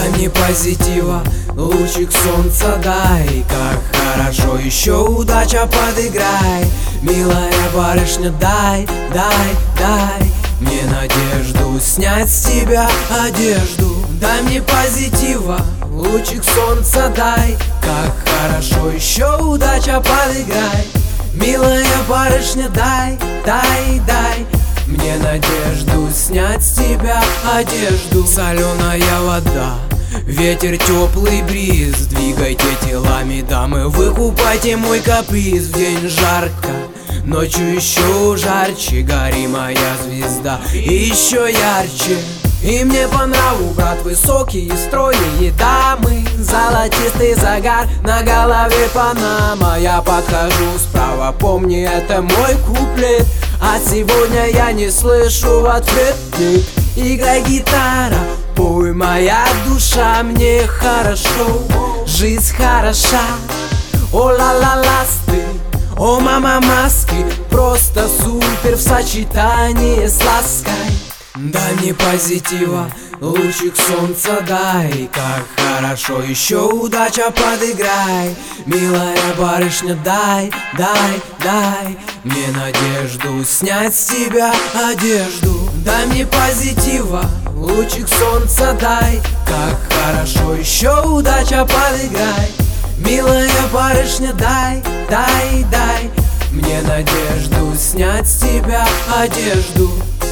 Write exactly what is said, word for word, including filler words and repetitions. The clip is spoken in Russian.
Дай мне позитива, лучик солнца дай. Как хорошо, еще удача подыграй. Милая барышня, дай, дай, дай мне надежду снять с тебя одежду. Дай мне позитива, лучик солнца дай. Как хорошо, еще удача подыграй. Милая барышня, дай, дай, дай мне надежду снять с тебя одежду. Соленая вода, ветер, теплый бриз, двигайте телами, дамы, выкупайте мой каприз. В день жарко, ночью еще жарче, гори моя звезда, и еще ярче. И мне по нраву, брат, высокие, стройные дамы, золотистый загар, на голове панама. Я подхожу справа, помни, это мой куплет, а сегодня я не слышу в ответ. Играй гитара, пой, моя душа, мне хорошо, жизнь хороша. О ла-ла-ласты, о мама маски, просто супер в сочетании с лаской. Дай мне позитива, лучик солнца дай. Как хорошо, еще удача подыграй. Милая барышня, дай, дай, дай мне надежду снять с тебя одежду. Дай мне позитива, лучик солнца дай. Как хорошо, еще удача подыграй. Милая барышня, дай, дай, дай мне надежду снять с тебя одежду.